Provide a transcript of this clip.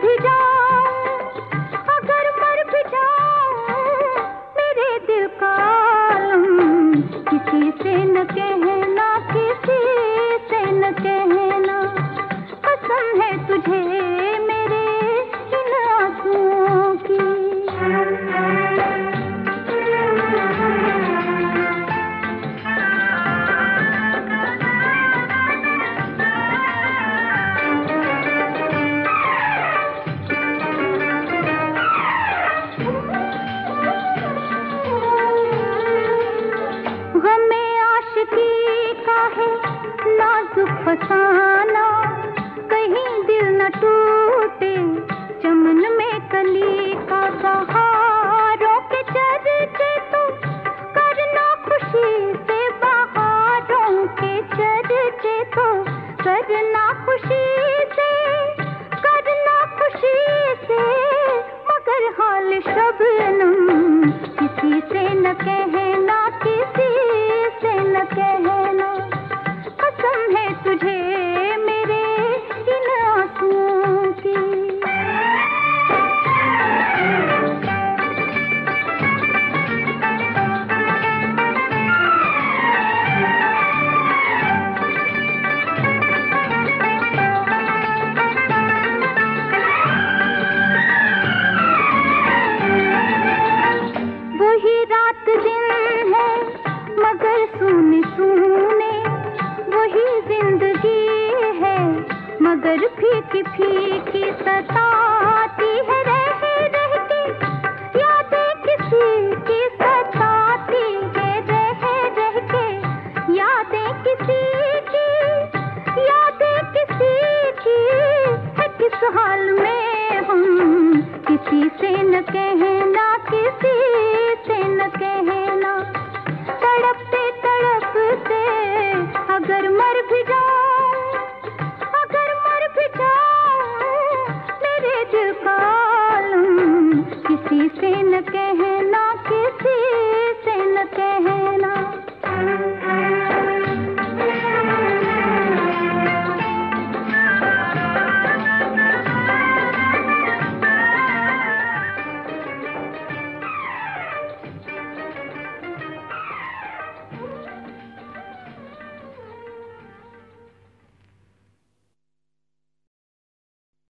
भी जाऊं, अगर मर भी जाऊं, मेरे दिल का आलम किसी से न कहना, किसी से न कहना। कसम है तुझे मेरे इन आंसुओं की। गमे आशिकी का है नाजुक फसाना, कहीं दिल न टूटे चमन में कली का बहारों के चर्चे तो करना खुशी से, बहारों के चर्चे तो करना खुशी से, करना खुशी से। मगर हाल शबनम किसी से न कहना, किसी से न कहना। कसम है तुझे मेरे इन आंसुओं की। वही रात दिन है मगर सुने सुने, वही जिंदगी है मगर फीकी फीकी सताती है। रह रह के यादें किसी की सताती है, रह रह के यादें किसी की, यादें किसी की है। किस हाल में हम किसी से न कहना, किसी से न कहना। तड़पते तड़पते अगर मर भी जाऊं, अगर मर भी जाऊं, मेरे दिल का आलम किसी से न कहना।